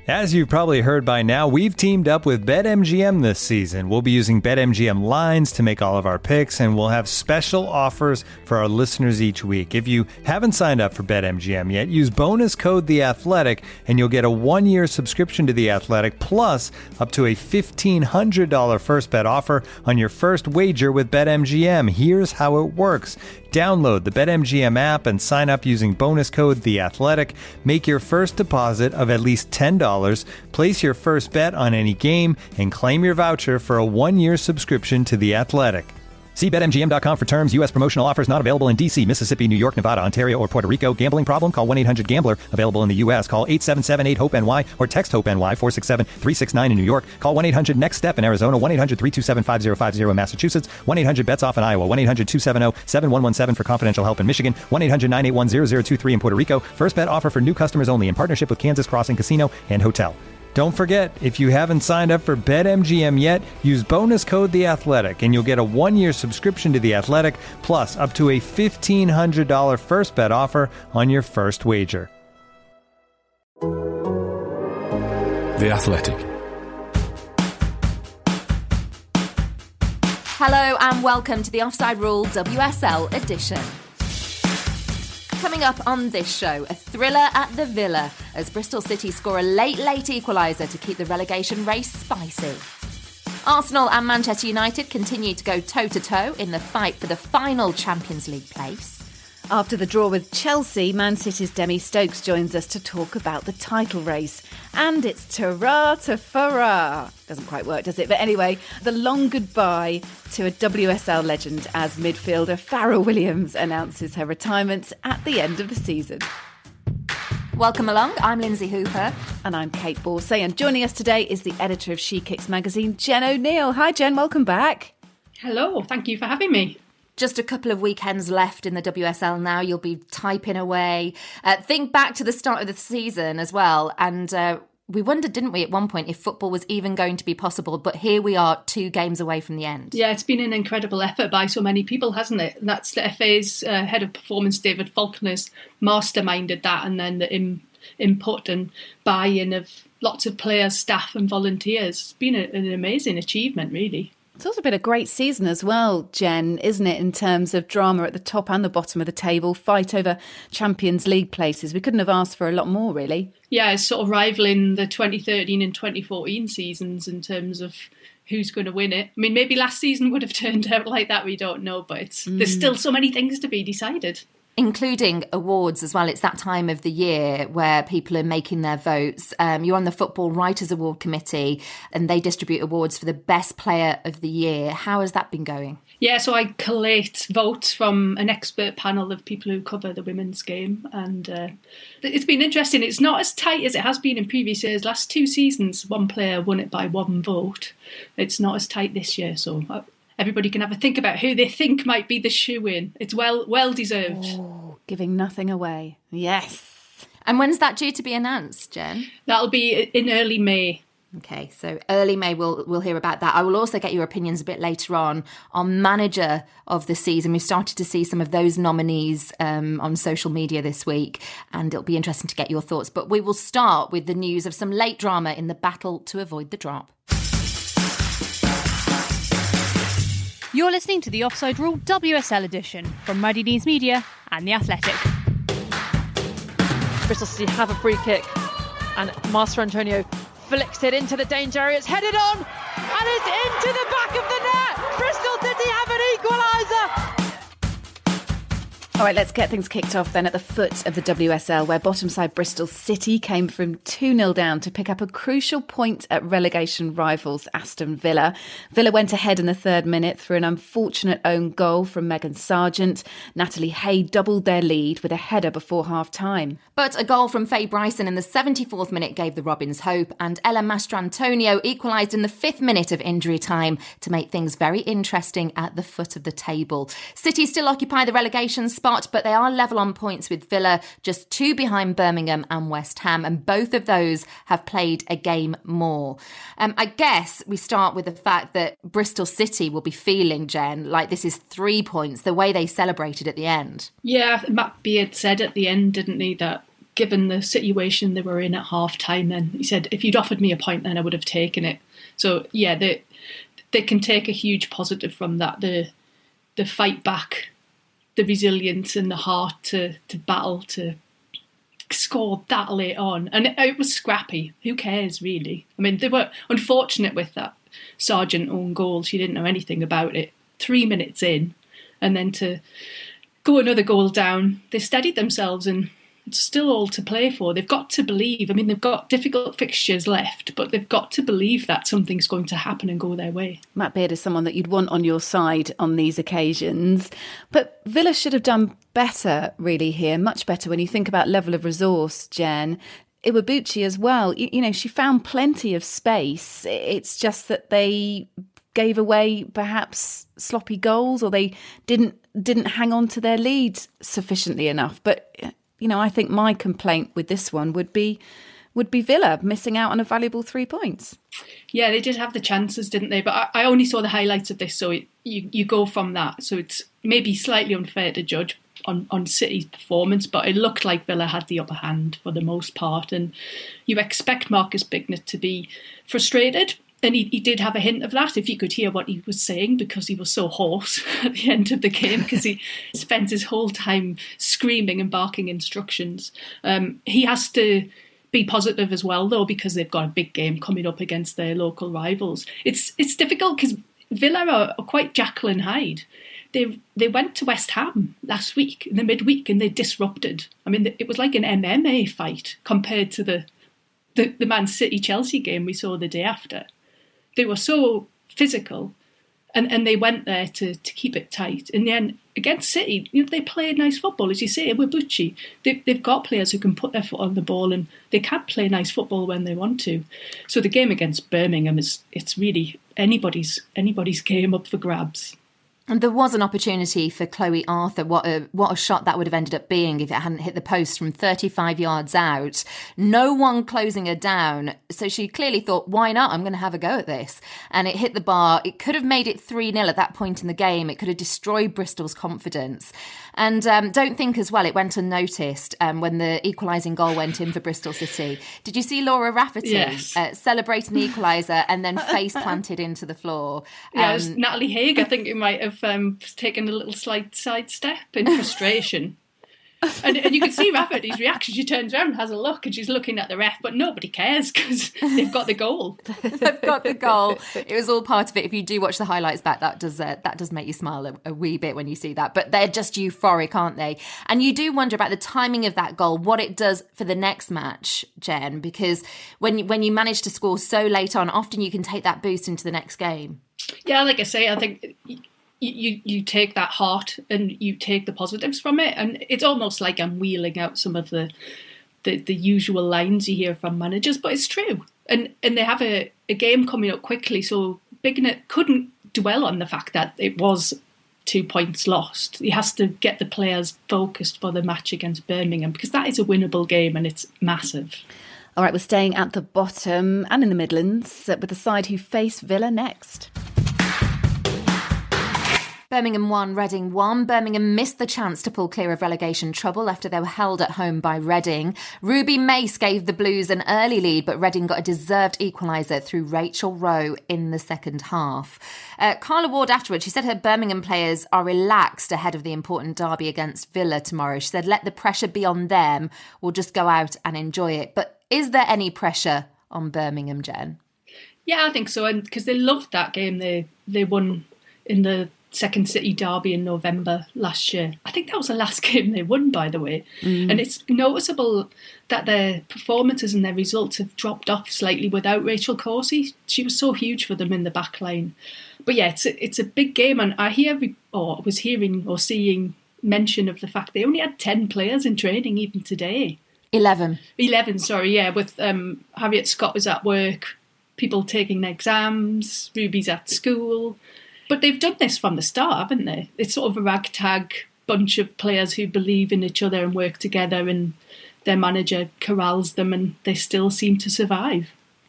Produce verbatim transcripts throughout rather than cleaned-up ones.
As you've probably heard by now, we've teamed up with BetMGM this season. We'll be using BetMGM lines to make all of our picks, and we'll have special offers for our listeners each week. If you haven't signed up for BetMGM yet, use bonus code The Athletic, and you'll get a one-year subscription to The Athletic, plus up to a fifteen hundred dollars first bet offer on your first wager with BetMGM. Here's how it works. Download the BetMGM app and sign up using bonus code The Athletic. Make your first deposit of at least ten dollars. Place your first bet on any game and claim your voucher for a one-year subscription to The Athletic. See Bet M G M dot com for terms. U S promotional offers not available in D C, Mississippi, New York, Nevada, Ontario, or Puerto Rico. Gambling problem? Call one eight hundred gambler. Available in the U S. Call eight seven seven eight hope N Y or text HOPE-NY four six seven three six nine in New York. Call one eight hundred next step in Arizona. one eight hundred three two seven five zero five zero in Massachusetts. one eight hundred bets off in Iowa. one eight hundred two seven zero seven one one seven for confidential help in Michigan. one eight hundred nine eight one zero zero two three in Puerto Rico. First bet offer for new customers only in partnership with Kansas Crossing Casino and Hotel. Don't forget, if you haven't signed up for BetMGM yet, use bonus code The Athletic, and you'll get a one-year subscription to The Athletic, plus up to a fifteen hundred dollars first bet offer on your first wager. The Athletic. Hello and welcome to the Offside Rule W S L edition. Coming up on this show, a thriller at the Villa as Bristol City score a late, late equaliser to keep the relegation race spicy. Arsenal and Manchester United continue to go toe-to-toe in the fight for the final Champions League place. After the draw with Chelsea, Man City's Demi Stokes joins us to talk about the title race. And it's ta-ra to fa-ra. Doesn't quite work, does it? But anyway, the long goodbye to a W S L legend as midfielder Farrell Williams announces her retirement at the end of the season. Welcome along, I'm Lindsay Hooper. And I'm Kate Borsay. And joining us today is the editor of She Kicks magazine, Jen O'Neill. Hi, Jen, welcome back. Hello, thank you for having me. Just a couple of weekends left in the W S L now. You'll be typing away. Uh, think back to the start of the season as well. And uh, we wondered, didn't we, at one point, if football was even going to be possible. But here we are, two games away from the end. Yeah, it's been an incredible effort by so many people, hasn't it? That's the F A's uh, head of performance, David Faulkner's masterminded that. And then the in- input and buy-in of lots of players, staff and volunteers. It's been a, an amazing achievement, really. It's also been a great season as well, Jen, isn't it, in terms of drama at the top and the bottom of the table, fight over Champions League places. We couldn't have asked for a lot more, really. Yeah, it's sort of rivaling the twenty thirteen and twenty fourteen seasons in terms of who's going to win it. I mean, maybe last season would have turned out like that, we don't know, but it's, mm. there's still so many things to be decided. Including awards as well. It's that time of the year where people are making their votes. Um, you're on the Football Writers Award Committee and they distribute awards for the best player of the year. How has that been going? Yeah, so I collate votes from an expert panel of people who cover the women's game. And uh, it's been interesting. It's not as tight as it has been in previous years. Last two seasons, one player won it by one vote. It's not as tight this year, so... I- Everybody can have a think about who they think might be the shoe-in. It's well well deserved. Oh, giving nothing away. Yes. And when's that due to be announced, Jen? That'll be in early May. Okay, so early May we'll we'll hear about that. I will also get your opinions a bit later on on manager of the season. We've started to see some of those nominees um, on social media this week, and it'll be interesting to get your thoughts. But we will start with the news of some late drama in the battle to avoid the drop. You're listening to the Offside Rule W S L edition from Muddy Knees Media and The Athletic. Bristol City have a free kick and Master Antonio flicks it into the danger area. It's headed on and it's into the back of the net. Bristol City have an equaliser. All right, let's get things kicked off then at the foot of the W S L, where bottom side Bristol City came from two nil down to pick up a crucial point at relegation rivals Aston Villa. Villa went ahead in the third minute through an unfortunate own goal from Megan Sargent. Natalie Hay doubled their lead with a header before half-time. But a goal from Faye Bryson in the seventy-fourth minute gave the Robins hope, and Ella Mastrantonio equalised in the fifth minute of injury time to make things very interesting at the foot of the table. City still occupy the relegation spot, but they are level on points with Villa, just two behind Birmingham and West Ham, and both of those have played a game more. Um, I guess we start with the fact that Bristol City will be feeling, Jen, like this is three points, the way they celebrated at the end. Yeah, Matt Beard said at the end, didn't he, that given the situation they were in at half time, then he said, if you'd offered me a point, then I would have taken it. So yeah, they they can take a huge positive from that. The the fight back, the resilience and the heart to to battle to score that late on, and it, it was scrappy. Who cares really? I mean, they were unfortunate with that Sargent own goal. She didn't know anything about it. Three minutes in, and then to go another goal down, they steadied themselves, and it's still all to play for. They've got to believe. I mean, they've got difficult fixtures left, but they've got to believe that something's going to happen and go their way. Matt Beard is someone that you'd want on your side on these occasions. But Villa should have done better, really, here, much better when you think about level of resource, Jen. Iwabuchi as well. You, you know, she found plenty of space. It's just that they gave away perhaps sloppy goals, or they didn't didn't hang on to their lead sufficiently enough. But you know, I think my complaint with this one would be would be Villa missing out on a valuable three points. Yeah, they did have the chances, didn't they? But I, I only saw the highlights of this, so it, you you go from that. So it's maybe slightly unfair to judge on, on City's performance, but it looked like Villa had the upper hand for the most part. And you expect Marcus Bignett to be frustrated. And he, he did have a hint of that, if you could hear what he was saying, because he was so hoarse at the end of the game, because he spent his whole time screaming and barking instructions. Um, he has to be positive as well, though, because they've got a big game coming up against their local rivals. It's it's difficult because Villa are, are quite Jekyll and Hyde. They they went to West Ham last week in the midweek and they disrupted. I mean, it was like an M M A fight compared to the the, the Man City-Chelsea game we saw the day after. They were so physical, and, and they went there to, to keep it tight. In the end, against City, you know, they played nice football, as you say. Iwabuchi, they, they've got players who can put their foot on the ball, and they can play nice football when they want to. So the game against Birmingham is it's really anybody's anybody's game up for grabs. And there was an opportunity for Chloe Arthur. What a what a shot that would have ended up being if it hadn't hit the post from thirty-five yards out. No one closing her down. So she clearly thought, why not? I'm going to have a go at this. And it hit the bar. It could have made it three nil at that point in the game. It could have destroyed Bristol's confidence. And um, don't think as well, it went unnoticed um, when the equalising goal went in for Bristol City. Did you see Laura Rafferty yes. uh, celebrating the equaliser and then face planted into the floor? Yeah, um, it was Natalie Haig, I think it might have um, taken a little slight sidestep in frustration. and, and you can see Rafferty's reaction. She turns around and has a look, and she's looking at the ref, but nobody cares because they've got the goal. They've got the goal. It was all part of it. If you do watch the highlights back, that does uh, that does make you smile a, a wee bit when you see that. But they're just euphoric, aren't they? And you do wonder about the timing of that goal, what it does for the next match, Jen, because when you, when you manage to score so late on, often you can take that boost into the next game. Yeah, like I say, I think you you take that heart and you take the positives from it, and it's almost like I'm wheeling out some of the the, the usual lines you hear from managers, but it's true. And and they have a, a game coming up quickly, so Bignett couldn't dwell on the fact that it was two points lost. He has to get the players focused for the match against Birmingham, because that is a winnable game and it's massive. All right, we're staying at the bottom and in the Midlands with the side who face Villa next. Birmingham won, Reading won. Birmingham missed the chance to pull clear of relegation trouble after they were held at home by Reading. Ruby Mace gave the Blues an early lead, but Reading got a deserved equaliser through Rachel Rowe in the second half. Uh, Carla Ward afterwards, she said her Birmingham players are relaxed ahead of the important derby against Villa tomorrow. She said, let the pressure be on them. We'll just go out and enjoy it. But is there any pressure on Birmingham, Jen? Yeah, I think so. And because they loved that game, they they won in the Second City derby in November last year. I think that was the last game they won, by the way. Mm. And it's noticeable that their performances and their results have dropped off slightly without Rachel Corsie. She was so huge for them in the back line. But yeah, it's a, it's a big game, and I hear or was hearing or seeing mention of the fact they only had ten players in training even today. Eleven. Eleven, sorry, yeah, with um, Harriet Scott was at work, people taking their exams, Ruby's at school. But they've done this from the start, haven't they? It's sort of a ragtag bunch of players who believe in each other and work together, and their manager corrals them and they still seem to survive.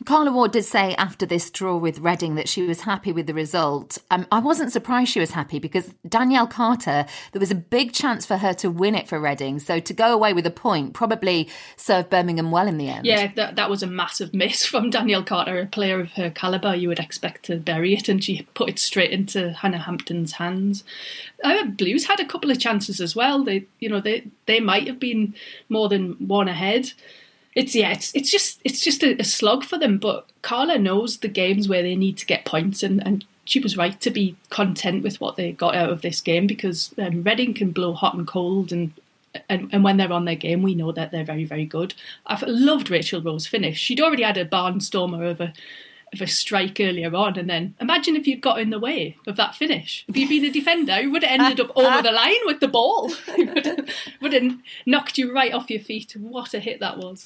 Carla Ward did say after this draw with Reading that she was happy with the result. Um, I wasn't surprised she was happy because Danielle Carter, there was a big chance for her to win it for Reading. So to go away with a point probably served Birmingham well in the end. Yeah, that, that was a massive miss from Danielle Carter, a player of her calibre. You would expect to bury it, and she put it straight into Hannah Hampton's hands. Uh, Blues had a couple of chances as well. They, you know, they they might have been more than one ahead. It's yeah, it's it's just it's just a, a slog for them. But Carla knows the games where they need to get points, and, and she was right to be content with what they got out of this game because um, Reading can blow hot and cold, and, and and when they're on their game, we know that they're very very good. I've loved Rachel Rowe's finish. She'd already had a barnstormer of a of a strike earlier on, and then imagine if you'd got in the way of that finish. If you'd been a defender, you would have ended up over the line with the ball. It would have, would have knocked you right off your feet. What a hit that was.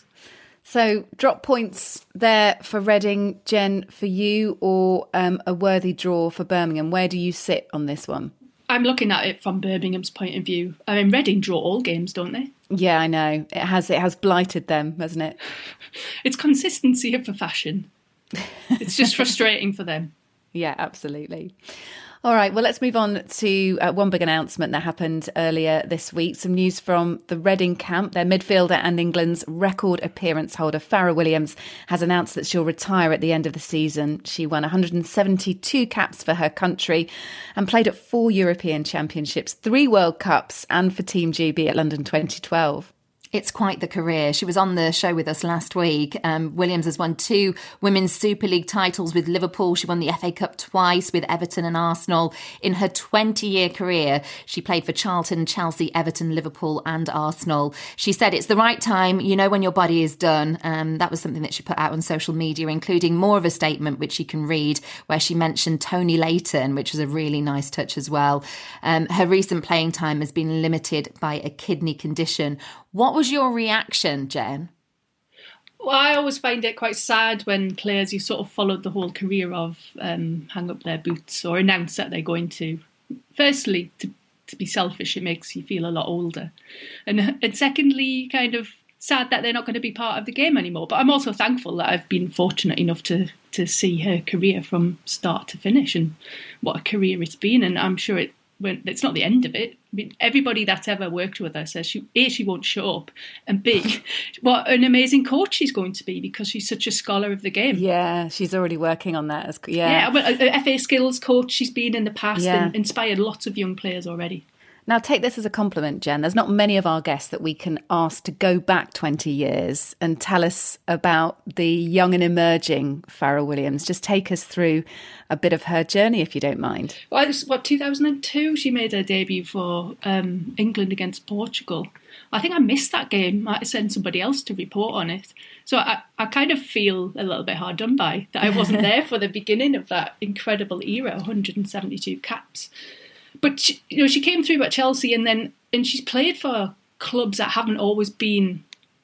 So drop points there for Reading, Jen, for you, or um, a worthy draw for Birmingham. Where do you sit on this one? I'm looking at it from Birmingham's point of view. I mean, Reading draw all games, don't they? Yeah, I know. It has it has blighted them, hasn't it? It's consistency of a fashion. It's just frustrating for them. Yeah, absolutely. All right, well, let's move on to uh, one big announcement that happened earlier this week. Some news from the Reading camp. Their midfielder and England's record appearance holder, Farrah Williams, has announced that she'll retire at the end of the season. She won one hundred seventy-two caps for her country and played at four European Championships, three World Cups, and for Team G B at London twenty twelve. It's quite the career. She was on the show with us last week. Um, Williams has won two Women's Super League titles with Liverpool. She won the F A Cup twice with Everton and Arsenal. In her twenty-year career, she played for Charlton, Chelsea, Everton, Liverpool and Arsenal. She said it's the right time, you know when your body is done. Um, that was something that she put out on social media, including more of a statement which you can read, where she mentioned Tony Layton, which was a really nice touch as well. Um, her recent playing time has been limited by a kidney condition. What was your reaction, Jen? Well, I always find it quite sad when players you sort of followed the whole career of um, hang up their boots or announce that they're going to. Firstly, to, to be selfish, it makes you feel a lot older. And, and secondly, kind of sad that they're not going to be part of the game anymore. But I'm also thankful that I've been fortunate enough to, to see her career from start to finish and what a career it's been. And I'm sure it when it's not the end of it. I mean, everybody that's ever worked with her says she A, she won't show up, and B, what an amazing coach she's going to be because she's such a scholar of the game. Yeah, she's already working on that. As, yeah, yeah. Well, a F A skills coach she's been in the past yeah. and inspired lots of young players already. Now, take this as a compliment, Jen. There's not many of our guests that we can ask to go back twenty years and tell us about the young and emerging Farrah Williams. Just take us through a bit of her journey, if you don't mind. Well, it was, what, two thousand two she made her debut for um, England against Portugal. I think I missed that game. I had to send somebody else to report on it. So I, I kind of feel a little bit hard done by that I wasn't there for the beginning of that incredible era, one hundred seventy-two caps. But she, you know, she came through at Chelsea, and then and she's played for clubs that haven't always been,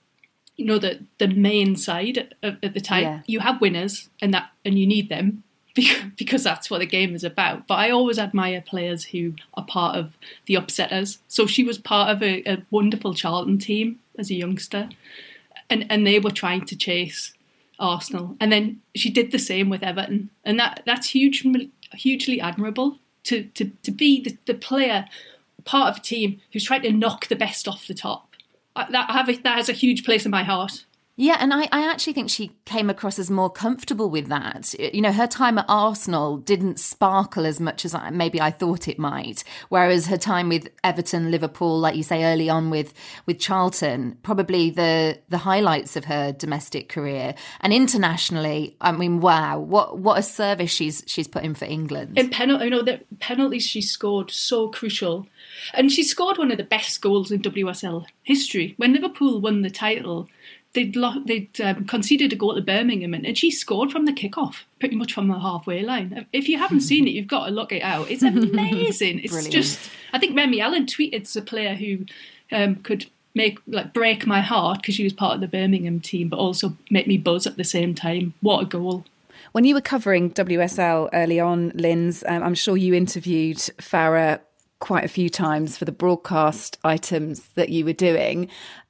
you know, the the main side at, at the time. Yeah. You have winners, and that and you need them because, because that's what the game is about. But I always admire players who are part of the upsetters. So she was part of a, a wonderful Charlton team as a youngster, and and they were trying to chase Arsenal, and then she did the same with Everton, and that that's huge, hugely admirable. To, to, to be the, the player, part of a team who's trying to knock the best off the top. I, that, I have a, that has a huge place in my heart. Yeah, and I, I actually think she came across as more comfortable with that. You know, her time at Arsenal didn't sparkle as much as I, maybe I thought it might, whereas her time with Everton, Liverpool, like you say early on with with Charlton, probably the the highlights of her domestic career. And internationally, I mean, wow, what what a service she's she's put in for England. In penalty, you know, the penalties she scored, so crucial. And she scored one of the best goals in W S L history. When Liverpool won the title, They'd, lo- they'd um, conceded a goal to Birmingham, and she scored from the kickoff, pretty much from the halfway line. If you haven't seen it, you've got to look it out. It's amazing. It's Brilliant. Just, I think Remy Allen tweeted it's a player who um, could make like break my heart because she was part of the Birmingham team, but also make me buzz at the same time. What a goal. When you were covering W S L early on, Linz, um, I'm sure you interviewed Farrah quite a few times for the broadcast items that you were doing.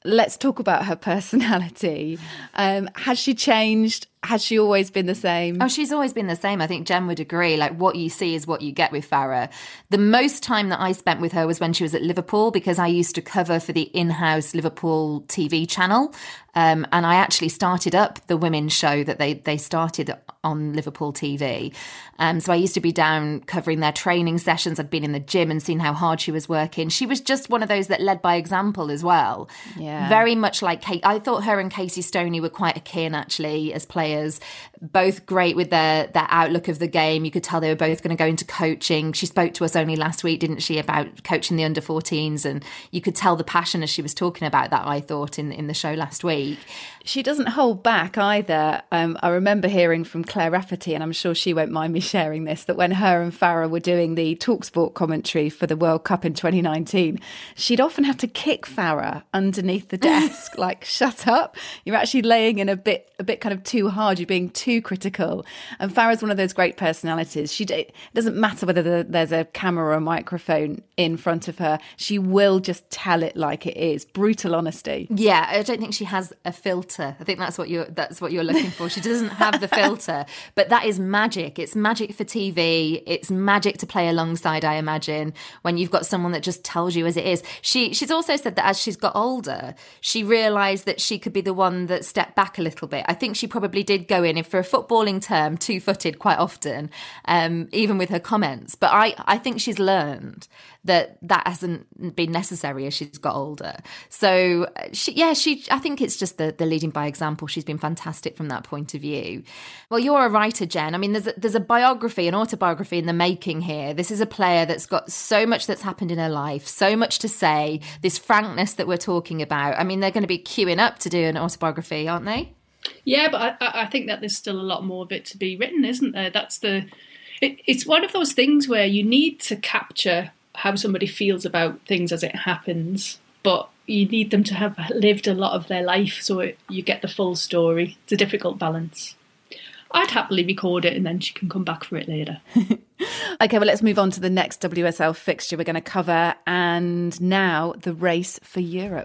let's talk about her personality. Um, has she changed? Has she always been the same? Oh, she's always been the same. I think Jen would agree. Like, what you see is what you get with Farah. The most time that I spent with her was when she was at Liverpool, because I used to cover for the in-house Liverpool T V channel. Um, and I actually started up the women's show that they, they started on Liverpool T V. Um, so I used to be down covering their training sessions. I'd been in the gym and seen how hard she was working. She was just one of those that led by example as well. Yeah. Very much like Kate. I thought her and Casey Stoney were quite akin, actually, as players. Both great with their, their outlook of the game. You could tell they were both going to go into coaching. She spoke to us only last week, didn't she, about coaching the under fourteens, and you could tell the passion as she was talking about that, I thought, in, in the show last week. She doesn't hold back either. Um, I remember hearing from Claire Rafferty, and I'm sure she won't mind me sharing this, that when her and Farah were doing the TalkSport commentary for the World Cup in twenty nineteen, she'd often have to kick Farah underneath the desk, like, shut up. You're actually laying in a bit a bit kind of too hard. You're being too critical. And Farah's one of those great personalities. She It doesn't matter whether there's a camera or a microphone in front of her. She will just tell it like it is. Brutal honesty. Yeah, I don't think she has a filter. I think that's what you're that's what you're looking for. She doesn't have the filter, but that is magic. It's magic for T V. It's magic to play alongside, I imagine, when you've got someone that just tells you as it is. She she's also said that as she's got older, she realised that she could be the one that stepped back a little bit. I think she probably did go in, if for a footballing term, two-footed quite often, um, even with her comments. But I, I think she's learned that that hasn't been necessary as she's got older. So, she, yeah, she. I think it's just the, the leading by example. She's been fantastic from that point of view. Well, you're a writer, Jen. I mean, there's a, there's a biography, an autobiography in the making here. This is a player that's got so much that's happened in her life, so much to say, this frankness that we're talking about. I mean, they're going to be queuing up to do an autobiography, aren't they? Yeah, but I, I think that there's still a lot more of it to be written, isn't there? That's the. It, it's one of those things where you need to capture how somebody feels about things as it happens, but you need them to have lived a lot of their life so it, you get the full story. It's a difficult balance. I'd happily record it and then she can come back for it later. Okay, well, let's move on to the next W S L fixture we're going to cover. And now the race for Europe.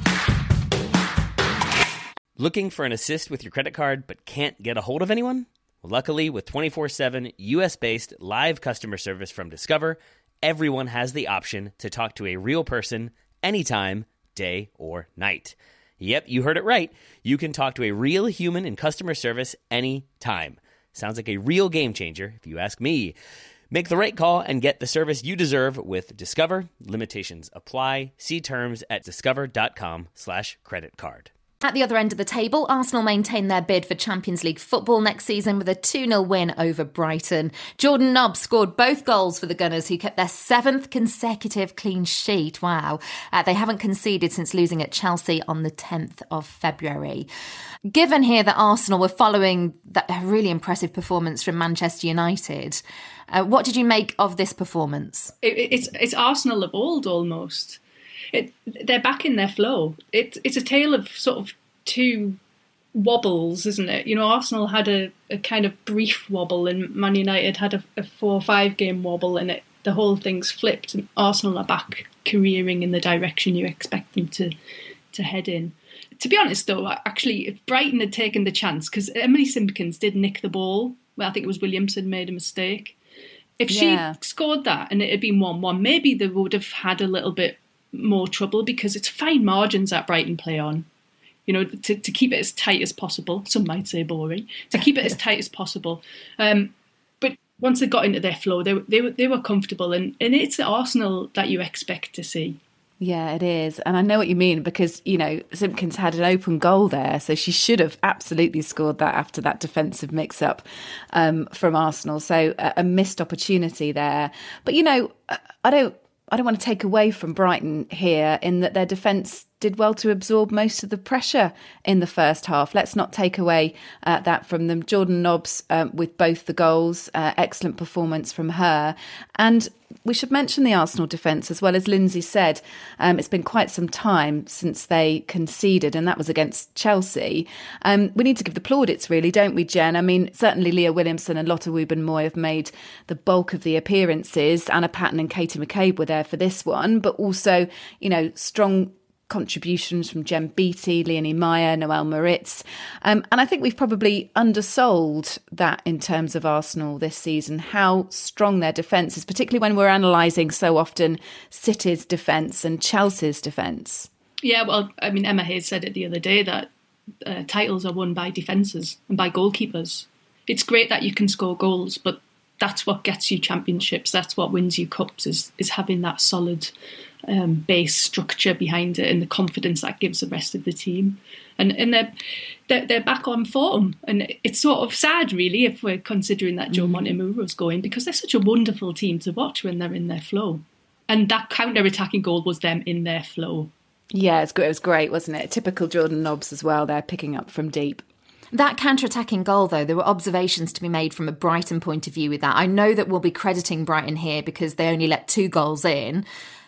Looking for an assist with your credit card but can't get a hold of anyone? Well, luckily, with twenty-four seven U S-based live customer service from Discover, everyone has the option to talk to a real person anytime, day or night. Yep, you heard it right. You can talk to a real human in customer service anytime. Sounds like a real game changer, if you ask me. Make the right call and get the service you deserve with Discover. Limitations apply. See terms at discover.com slash credit card. At the other end of the table, Arsenal maintain their bid for Champions League football next season with a two nil win over Brighton. Jordan Nobbs scored both goals for the Gunners, who kept their seventh consecutive clean sheet. Wow. Uh, they haven't conceded since losing at Chelsea on the tenth of February. Given here that Arsenal were following that really impressive performance from Manchester United, uh, what did you make of this performance? It, it's, it's Arsenal of old, almost. It, they're back in their flow. It, it's a tale of sort of two wobbles, isn't it? You know, Arsenal had a, a kind of brief wobble and Man United had a, a four or five game wobble, and it, the whole thing's flipped and Arsenal are back careering in the direction you expect them to, to head in. To be honest, though, actually, if Brighton had taken the chance, because Emily Simpkins did nick the ball, well, I think it was Williamson made a mistake. If Yeah. she scored that and it had been one one, maybe they would have had a little bit more trouble, because it's fine margins that Brighton play on. You know, to, to keep it as tight as possible. Some might say boring. To keep it as tight as possible. Um, but once they got into their flow, they they were they were comfortable, and, and it's the Arsenal that you expect to see. Yeah, it is. And I know what you mean, because, you know, Simpkins had an open goal there, so she should have absolutely scored that after that defensive mix-up um, from Arsenal. So a, a missed opportunity there. But, you know, I don't I don't want to take away from Brighton here in that their defence did well to absorb most of the pressure in the first half. Let's not take away uh, that from them. Jordan Nobbs um, with both the goals, uh, excellent performance from her. And we should mention the Arsenal defence as well. As Lindsay said, um, it's been quite some time since they conceded, and that was against Chelsea. Um, we need to give the plaudits, really, don't we, Jen? I mean, certainly Leah Williamson and Lotte Wubben-Moy have made the bulk of the appearances. Anna Patten and Katie McCabe were there for this one, but also, you know, strong contributions from Jem Beattie, Leonie Meyer, Noelle Moritz. Um, and I think we've probably undersold that in terms of Arsenal this season, how strong their defence is, particularly when we're analysing so often City's defence and Chelsea's defence. Yeah, well, I mean, Emma Hayes said it the other day that uh, titles are won by defences and by goalkeepers. It's great that you can score goals, but that's what gets you championships. That's what wins you cups, is, is having that solid um, base structure behind it and the confidence that gives the rest of the team. And and they're, they're, they're back on form. And it's sort of sad, really, if we're considering that Joe Montemuro's going, because they're such a wonderful team to watch when they're in their flow. And that counter-attacking goal was them in their flow. Yeah, it's, it was great, wasn't it? Typical Jordan Nobbs as well, they're picking up from deep. That counter-attacking goal, though, there were observations to be made from a Brighton point of view with that. I know that we'll be crediting Brighton here because they only let two goals in.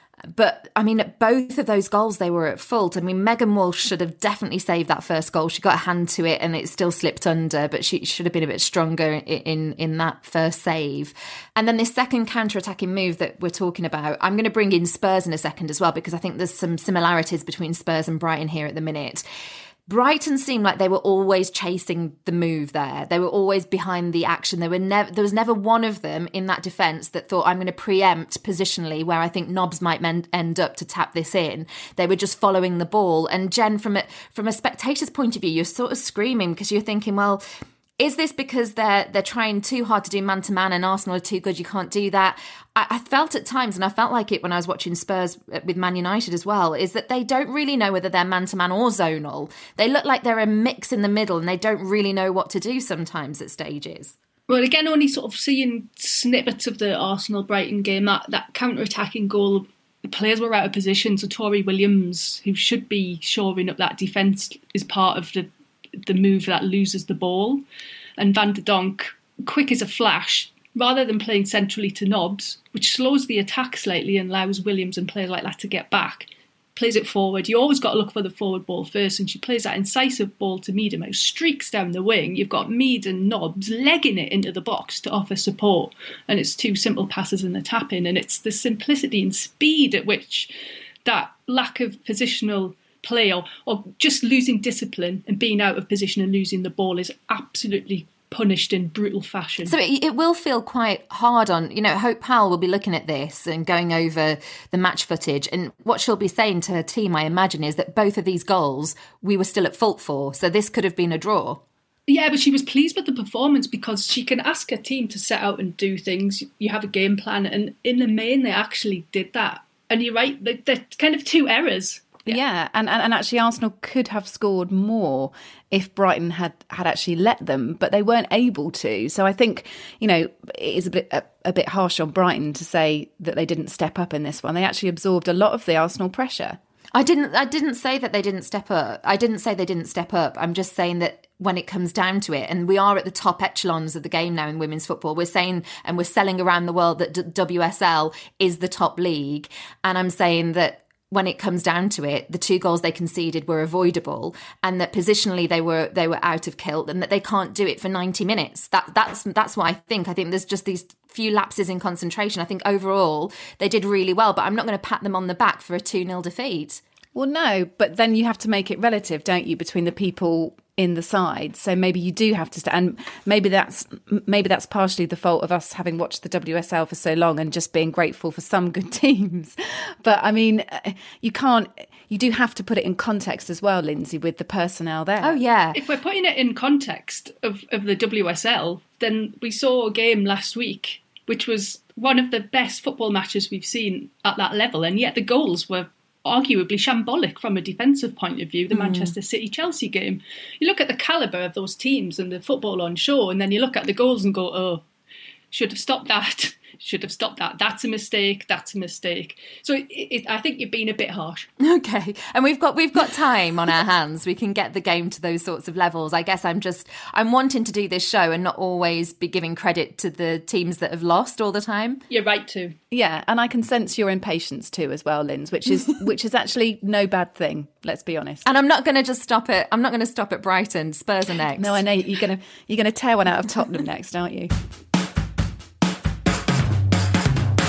But, I mean, at both of those goals, they were at fault. I mean, Megan Walsh should have definitely saved that first goal. She got a hand to it and it still slipped under, but she should have been a bit stronger in, in, in that first save. And then this second counter-attacking move that we're talking about, I'm going to bring in Spurs in a second as well, because I think there's some similarities between Spurs and Brighton here at the minute. Brighton seemed like they were always chasing the move there. They were always behind the action. There were never, there was never one of them in that defence that thought, I'm going to preempt positionally where I think Nobbs might men- end up to tap this in. They were just following the ball. And Jen, from a, from a spectator's point of view, you're sort of screaming because you're thinking, well, is this because they're they're trying too hard to do man-to-man and Arsenal are too good, you can't do that? I, I felt at times, and I felt like it when I was watching Spurs with Man United as well, is that they don't really know whether they're man-to-man or zonal. They look like they're a mix in the middle and they don't really know what to do sometimes at stages. Well, again, only sort of seeing snippets of the Arsenal-Brighton game, that, that counter-attacking goal, the players were out of position, so Tori Williams, who should be shoring up that defence, is part of the the move that loses the ball. And Van de Donk, quick as a flash, rather than playing centrally to Nobbs, which slows the attack slightly and allows Williams and players like that to get back, plays it forward. You always got to look for the forward ball first, and she plays that incisive ball to Meadham, who streaks down the wing. You've got Mead and Nobbs legging it into the box to offer support, and it's two simple passes and a tap in, and it's the simplicity and speed at which that lack of positional play or, or just losing discipline and being out of position and losing the ball is absolutely punished in brutal fashion. So it, it will feel quite hard on, you know, Hope Powell will be looking at this and going over the match footage, and what she'll be saying to her team, I imagine, is that both of these goals we were still at fault for, so this could have been a draw. Yeah, but she was pleased with the performance because she can ask her team to set out and do things. You have a game plan, and in the main they actually did that. And you're right, they're, they're kind of two errors. Yeah, yeah. And, and and actually Arsenal could have scored more if Brighton had, had actually let them, but they weren't able to. So I think, you know, it is a bit a, a bit harsh on Brighton to say that they didn't step up in this one. They actually absorbed a lot of the Arsenal pressure. I didn't I didn't say that they didn't step up. I didn't say they didn't step up. I'm just saying that when it comes down to it, and we are at the top echelons of the game now in women's football, we're saying and we're selling around the world that D- W S L is the top league. And I'm saying that when it comes down to it, the two goals they conceded were avoidable, and that positionally they were they were out of kilt, and that they can't do it for ninety minutes. That that's that's what I think. I think there's just these few lapses in concentration. I think overall they did really well, but I'm not going to pat them on the back for a two nil defeat. Well, no, but then you have to make it relative, don't you, between the people in the side. So maybe you do have to st- and maybe that's maybe that's partially the fault of us having watched the W S L for so long and just being grateful for some good teams. But I mean, you can't you do have to put it in context as well, Lindsay, with the personnel there. Oh yeah. If we're putting it in context of, of the W S L, then we saw a game last week which was one of the best football matches we've seen at that level, and yet the goals were arguably shambolic from a defensive point of view, the mm. Manchester City-Chelsea game. You look at the calibre of those teams and the football on show, and then you look at the goals and go, oh, should have stopped that, should have stopped that. That's a mistake, that's a mistake. So it, it, I think you're being a bit harsh. Okay, and we've got we've got time on our hands. We can get the game to those sorts of levels. I guess I'm just, I'm wanting to do this show and not always be giving credit to the teams that have lost all the time. You're right too. Yeah, and I can sense your impatience too as well, Linz, which is which is actually no bad thing, let's be honest. And I'm not going to just stop it. I'm not going to stop at Brighton. Spurs are next. No, I know you're going to you're going to tear one out of Tottenham next, aren't you?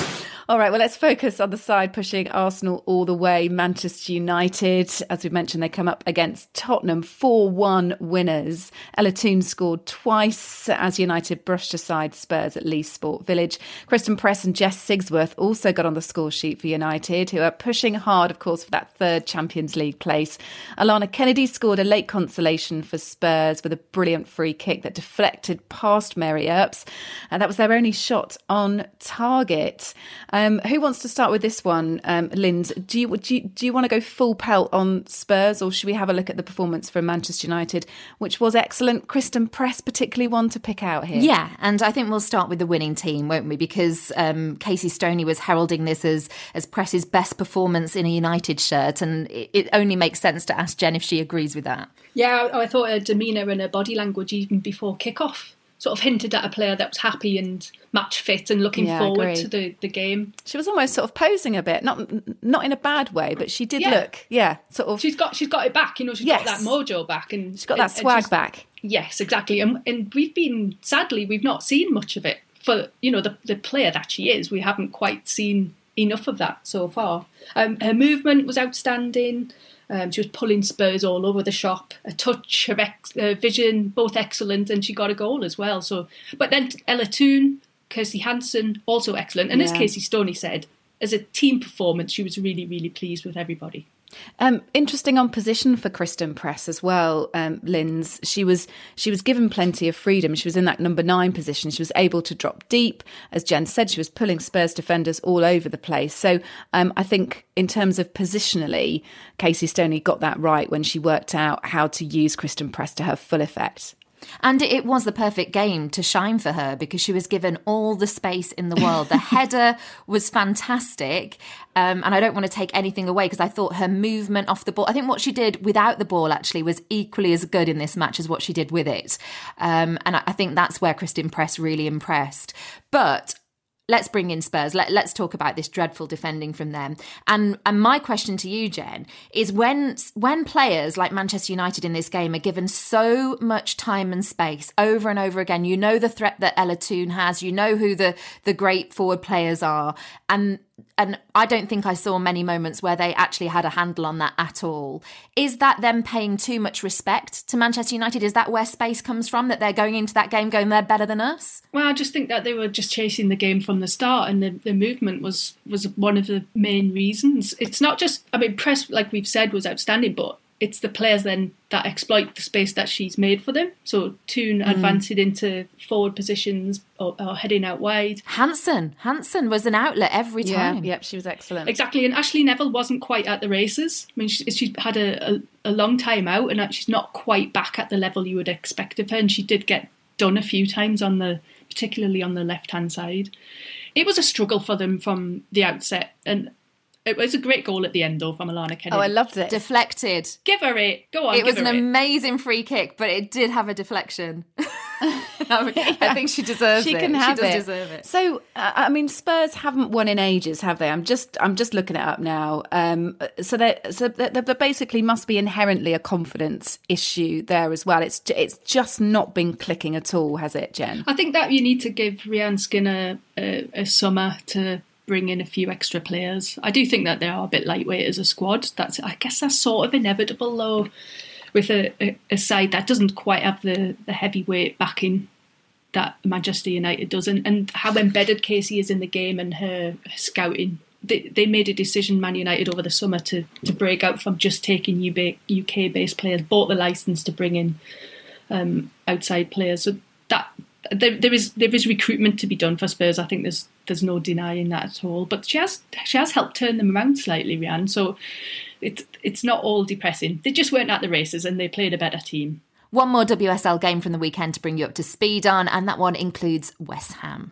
All right, well, let's focus on the side pushing Arsenal all the way. Manchester United, as we mentioned, they come up against Tottenham, four one winners. Ella Toone scored twice as United brushed aside Spurs at Leigh Sport Village. Kristen Press and Jess Sigsworth also got on the score sheet for United, who are pushing hard, of course, for that third Champions League place. Alana Kennedy scored a late consolation for Spurs with a brilliant free kick that deflected past Mary Earps, and that was their only shot on target. Um, who wants to start with this one, um, Linz? Do you, do you do you want to go full pelt on Spurs, or should we have a look at the performance from Manchester United, which was excellent? Kristen Press, particularly one to pick out here. Yeah, and I think we'll start with the winning team, won't we? Because um, Casey Stoney was heralding this as as Press's best performance in a United shirt, and it, it only makes sense to ask Jen if she agrees with that. Yeah, I, I thought her demeanour and her body language even before kick-off sort of hinted at a player that was happy and match fit and looking Yeah, forward to the, the game. She was almost sort of posing a bit, not not in a bad way, but she did Yeah. look, yeah, sort of. She's got she's got it back, you know. She's Yes. got that mojo back, and She's got that and- and swag she's- back. Yes, exactly. And, and we've been sadly we've not seen much of it for you know the the player that she is. We haven't quite seen enough of that so far. Um, her movement was outstanding. Um, she was pulling Spurs all over the shop. A touch, her ex- uh, vision, both excellent, and she got a goal as well. So, but then Ella Toone, Kirsty Hansen, also excellent. And as Yeah. Casey Stoney said, as a team performance, she was really, really pleased with everybody. Um, interesting on position for Kristen Press as well, um, Linz. She was she was given plenty of freedom. She was in that number nine position. She was able to drop deep. As Jen said, she was pulling Spurs defenders all over the place. So um, I think in terms of positionally, Casey Stoney got that right when she worked out how to use Kristen Press to her full effect. And it was the perfect game to shine for her because she was given all the space in the world. The header was fantastic. Um, and I don't want to take anything away because I thought her movement off the ball, I think what she did without the ball actually was equally as good in this match as what she did with it. Um, and I think that's where Kristen Press really impressed. But let's bring in Spurs. Let, let's talk about this dreadful defending from them. And and my question to you, Jen, is when when players like Manchester United in this game are given so much time and space over and over again, you know the threat that Ella Toone has, you know who the, the great forward players are, and and I don't think I saw many moments where they actually had a handle on that at all. Is that them paying too much respect to Manchester United? Is that where space comes from, that they're going into that game going, they're better than us? Well, I just think that they were just chasing the game from the start, and the, the movement was was one of the main reasons. It's not just, I mean, Press, like we've said, was outstanding, but it's the players then that exploit the space that she's made for them. So Toone mm. advancing into forward positions or, or heading out wide. Hansen, Hansen was an outlet every time. Yeah, yep, she was excellent. Exactly, and Ashley Neville wasn't quite at the races. I mean, she, she's had a, a, a long time out, and she's not quite back at the level you would expect of her. And she did get done a few times on the, particularly on the left-hand side. It was a struggle for them from the outset, and it was a great goal at the end, though, from Alana Kennedy. Oh, I loved it. Deflected. Give her it. Go on, It was give an her it. amazing free kick, but it did have a deflection. I, mean, Yeah. I think she deserves She it. can have she does it. deserve it. So, uh, I mean, Spurs haven't won in ages, have they? I'm just, I'm just looking it up now. Um, so, there, so there, there basically must be inherently a confidence issue there as well. It's, it's just not been clicking at all, has it, Jen? I think that you need to give Rhiannon Skinner a, a summer to bring in a few extra players. I do think that they are a bit lightweight as a squad. That's, I guess that's sort of inevitable, though, with a, a, a side that doesn't quite have the, the heavyweight backing that Manchester United does, and, and how embedded Casey is in the game and her, her scouting. They, they made a decision, Man United, over the summer to, to break out from just taking U K-based players, bought the licence to bring in um, outside players. So that there, there is there is recruitment to be done for Spurs. I think there's there's no denying that at all. But she has she has helped turn them around slightly, Rhiannon. So it's it's not all depressing. They just weren't at the races, and they played a better team. One more W S L game from the weekend to bring you up to speed on, and that one includes West Ham.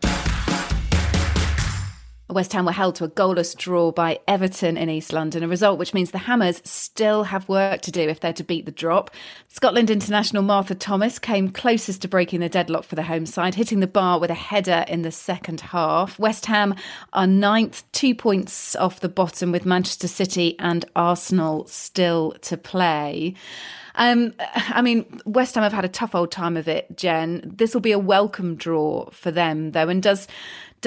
West Ham were held to a goalless draw by Everton in East London, a result which means the Hammers still have work to do if they're to beat the drop. Scotland international Martha Thomas came closest to breaking the deadlock for the home side, hitting the bar with a header in the second half. West Ham are ninth, two points off the bottom, with Manchester City and Arsenal still to play. Um, I mean, West Ham have had a tough old time of it, Jen. This will be a welcome draw for them, though. And does does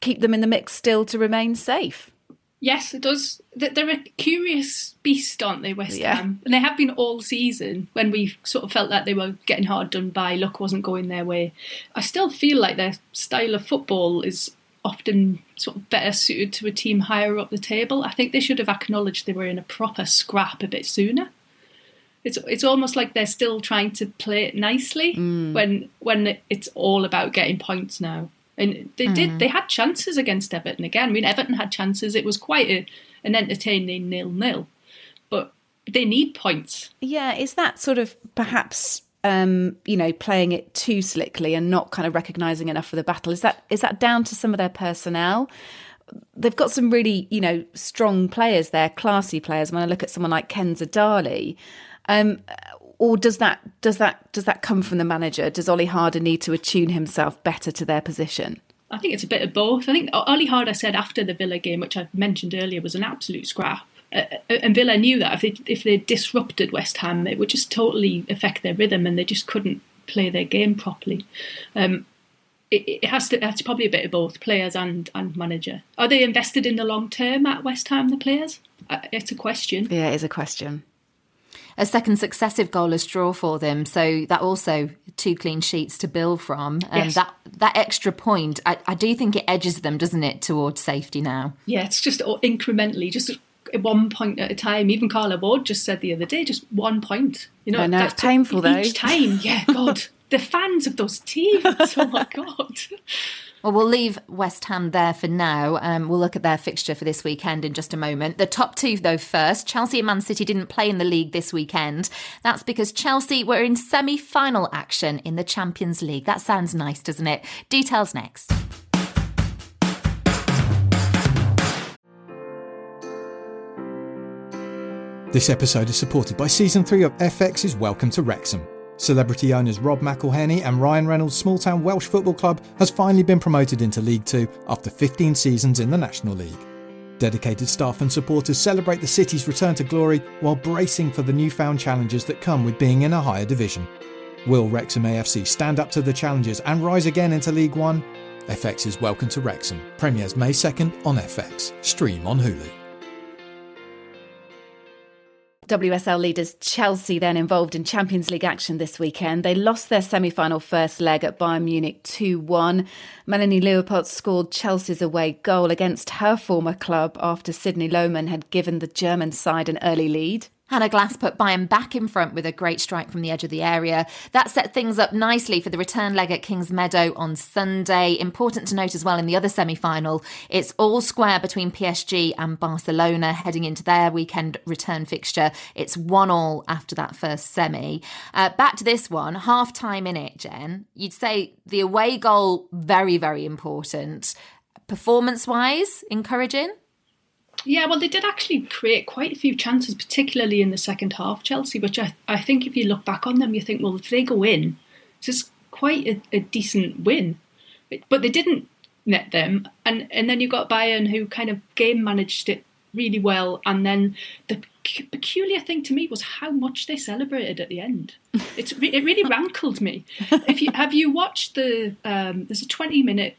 keep them in the mix still to remain safe? Yes, it does. They're a curious beast, aren't they, West Yeah. Ham? And they have been all season when we sort of felt like they were getting hard done by, luck wasn't going their way. I still feel like their style of football is often sort of better suited to a team higher up the table. I think they should have acknowledged they were in a proper scrap a bit sooner. It's it's almost like they're still trying to play it nicely mm. when when it's all about getting points now. And they mm. did. They had chances against Everton again. I mean, Everton had chances. It was quite a, an entertaining nil-nil. But they need points. Yeah, is that sort of perhaps, um, you know, playing it too slickly and not kind of recognising enough for the battle? Is that is that down to some of their personnel? They've got some really, you know, strong players there, classy players. When I look at someone like Kenza Dali, um, or does that does that does that come from the manager? Does Ollie Harder need to attune himself better to their position? I think it's a bit of both. I think Ollie Harder said after the Villa game, which I mentioned earlier, was an absolute scrap. Uh, and Villa knew that if they, if they disrupted West Ham, it would just totally affect their rhythm and they just couldn't play their game properly. Um, it, it has to. That's probably a bit of both, players and, and manager. Are they invested in the long term at West Ham, the players? Uh, it's a question. Yeah, it is a question. A second successive goalless draw for them, so that also two clean sheets to build from. And Yes. that that extra point, I, I do think it edges them, doesn't it, towards safety now? Yeah, it's just incrementally, just one point at a time. Even Carla Ward just said the other day, just one point. You know, I know, that's it's painful each though. Each time, yeah, God. The fans of those teams, oh my God. Well, we'll leave West Ham there for now. Um, we'll look at their fixture for this weekend in just a moment. The top two, though, first. Chelsea and Man City didn't play in the league this weekend. That's because Chelsea were in semi-final action in the Champions League. That sounds nice, doesn't it? Details next. This episode is supported by Season three of F X's Welcome to Wrexham. Celebrity owners Rob McElhenney and Ryan Reynolds' small-town Welsh football club has finally been promoted into League Two after fifteen seasons in the National League. Dedicated staff and supporters celebrate the city's return to glory while bracing for the newfound challenges that come with being in a higher division. Will Wrexham A F C stand up to the challenges and rise again into League One? F X's Welcome to Wrexham premieres May second on F X. Stream on Hulu. W S L leaders Chelsea then involved in Champions League action this weekend. They lost their semi-final first leg at Bayern Munich two one. Melanie Leopold scored Chelsea's away goal against her former club after Sidney Lohmann had given the German side an early lead. Hannah Glass put Bayern back in front with a great strike from the edge of the area. That set things up nicely for the return leg at Kings Meadow on Sunday. Important to note as well in the other semi-final, it's all square between P S G and Barcelona heading into their weekend return fixture. It's one all after that first semi. Uh, back to this one, half time in it, Jen. You'd say the away goal, very, very important. Performance-wise, encouraging? Yeah, well, they did actually create quite a few chances, particularly in the second half, Chelsea, which I, I think if you look back on them, you think, well, if they go in, it's just quite a, a decent win. But they didn't net them. And, and then you got Bayern, who kind of game managed it really well. And then the peculiar thing to me was how much they celebrated at the end. It's It really rankled me. If you Have you watched the, um, there's a twenty-minute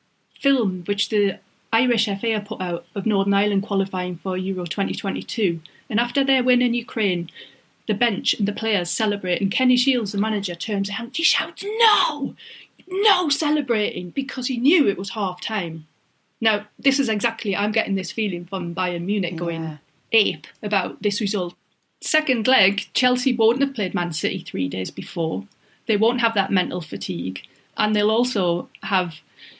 film which the Irish F A put out of Northern Ireland qualifying for Euro twenty twenty-two, and after their win in Ukraine, the bench and the players celebrate, and Kenny Shields, the manager, turns around, he shouts, no, no celebrating, because he knew it was half time. Now, this is exactly, I'm getting this feeling from Bayern Munich going Yeah. ape about this result. Second leg, Chelsea won't have played Man City three days before. They won't have that mental fatigue, and they'll also have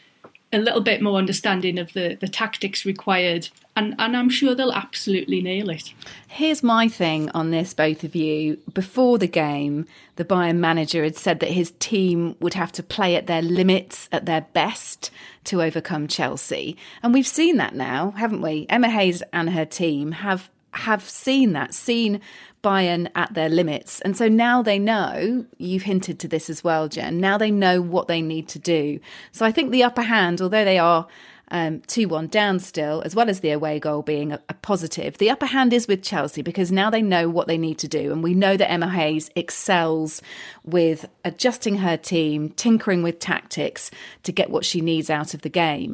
a little bit more understanding of the, the tactics required, and, and I'm sure they'll absolutely nail it. Here's my thing on this, both of you. Before the game, the Bayern manager had said that his team would have to play at their limits, at their best, to overcome Chelsea. And we've seen that now, haven't we? Emma Hayes and her team have have seen that, seen Bayern at their limits. And so now they know, you've hinted to this as well, Jen, now they know what they need to do. So I think the upper hand, although they are um, two one down still, as well as the away goal being a, a positive, the upper hand is with Chelsea because now they know what they need to do. And we know that Emma Hayes excels with adjusting her team, tinkering with tactics to get what she needs out of the game.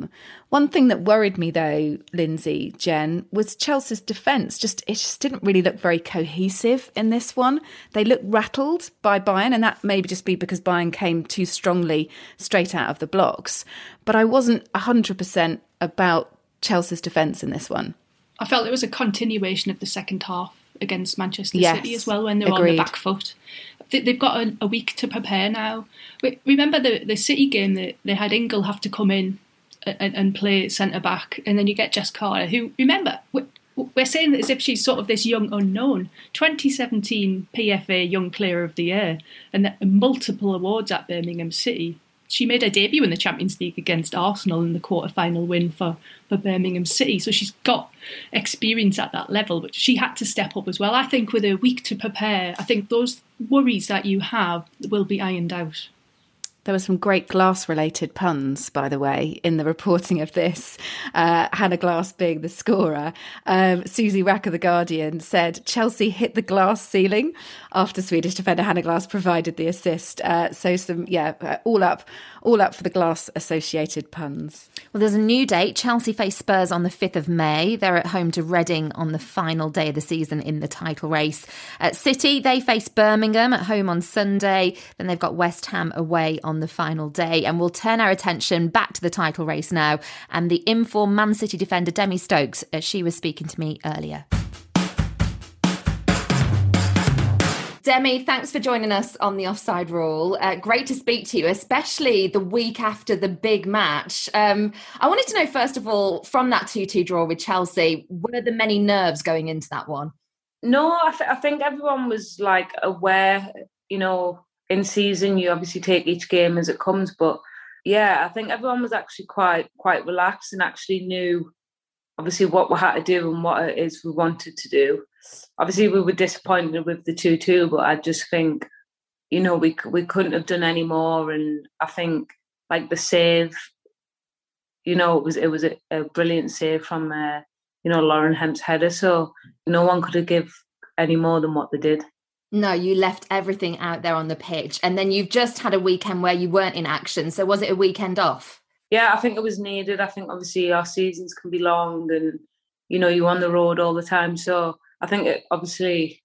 One thing that worried me though, Lindsay, Jen, was Chelsea's defence. Just it just didn't really look very cohesive in this one. They looked rattled by Bayern, and that may just be because Bayern came too strongly straight out of the blocks. But I wasn't one hundred percent about Chelsea's defence in this one. I felt it was a continuation of the second half against Manchester yes, City as well, when they were agreed. on the back foot. They've got a, a week to prepare now. Remember the, the City game, that they had Ingle have to come in and, and play centre-back, and then you get Jess Carter, who, remember, we're saying it as if she's sort of this young unknown. twenty seventeen P F A Young Player of the Year, and multiple awards at Birmingham City. She made her debut in the Champions League against Arsenal in the quarter-final win for, for Birmingham City. So she's got experience at that level, but she had to step up as well. I think with a week to prepare, I think those worries that you have will be ironed out. There were some great Glass-related puns, by the way, in the reporting of this. Uh, Hannah Glass being the scorer. Um, Susie Rack of The Guardian said, Chelsea hit the glass ceiling after Swedish defender Hannah Glass provided the assist. Uh, so some, yeah, uh, all up, all up for the Glass-associated puns. Well, there's a new date. Chelsea face Spurs on the fifth of May. They're at home to Reading on the final day of the season in the title race. At City, they face Birmingham at home on Sunday. Then they've got West Ham away on the final day. And we'll turn our attention back to the title race now and the informed Man City defender Demi Stokes, as she was speaking to me earlier. Demi, thanks for joining us on the Offside Rule. Uh, great to speak to you, especially the week after the big match. Um, I wanted to know, first of all, from that two two draw with Chelsea, were there many nerves going into that one? No, I, th- I think everyone was like aware, you know, in season, you obviously take each game as it comes. But yeah, I think everyone was actually quite quite relaxed and actually knew, obviously, what we had to do and what it is we wanted to do. Obviously, we were disappointed with the two two, but I just think, you know, we we couldn't have done any more. And I think, like, the save, you know, it was it was a, a brilliant save from, uh, you know, Lauren Hemp's header. So no one could have given any more than what they did. No, you left everything out there on the pitch. And then you've just had a weekend where you weren't in action. So was it a weekend off? Yeah, I think it was needed. I think, obviously, our seasons can be long and, you know, you're on the road all the time. So I think it, obviously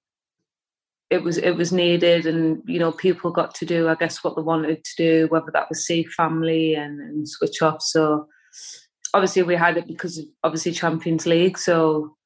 it was it was needed, and, you know, people got to do, I guess, what they wanted to do, whether that was see family and, and switch off. So obviously we had it because of, obviously, Champions League. So,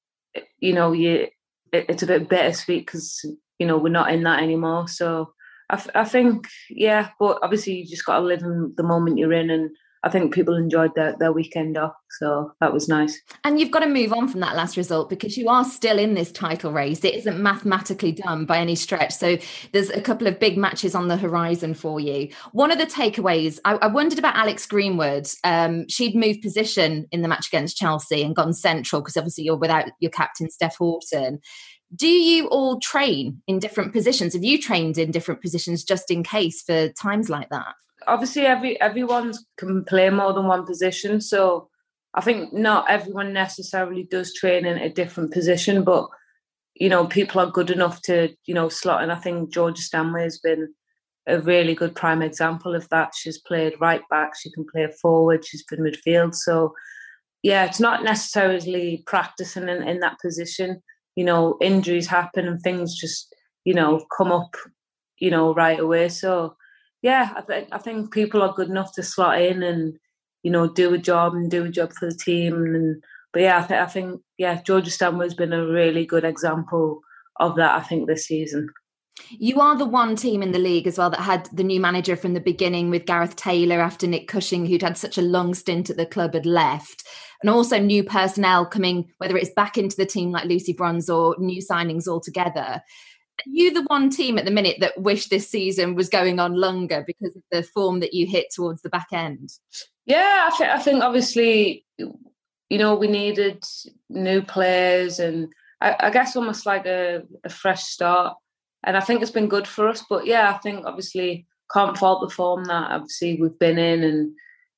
you know, you, it, it's a bit bittersweet because, you know, we're not in that anymore. So I, I think, yeah, but obviously you just got to live in the moment you're in, and I think people enjoyed their, their weekend off, so that was nice. And you've got to move on from that last result because you are still in this title race. It isn't mathematically done by any stretch. So there's a couple of big matches on the horizon for you. One of the takeaways, I, I wondered about Alex Greenwood. Um, she'd moved position in the match against Chelsea and gone central because obviously you're without your captain, Steph Houghton. Do you all train in different positions? Have you trained in different positions just in case for times like that? Obviously, every everyone can play more than one position. So I think not everyone necessarily does train in a different position, but, you know, people are good enough to, you know, slot in. I think Georgia Stanley has been a really good prime example of that. She's played right back, she can play forward, she's been midfield. So, yeah, it's not necessarily practicing in, in that position. You know, injuries happen and things just, you know, come up, you know, right away. So, yeah, I, th- I think people are good enough to slot in and, you know, do a job and do a job for the team. And but yeah, I, th- I think yeah, Georgia Stanley has been a really good example of that, I think, this season. You are the one team in the league as well that had the new manager from the beginning with Gareth Taylor after Nick Cushing, who'd had such a long stint at the club, had left. And also new personnel coming, whether it's back into the team like Lucy Bronze or new signings altogether. Are you the one team at the minute that wish this season was going on longer because of the form that you hit towards the back end? Yeah, I, th- I think obviously, you know, we needed new players and I, I guess almost like a, a fresh start. And I think it's been good for us. But yeah, I think obviously can't fault the form that obviously we've been in. And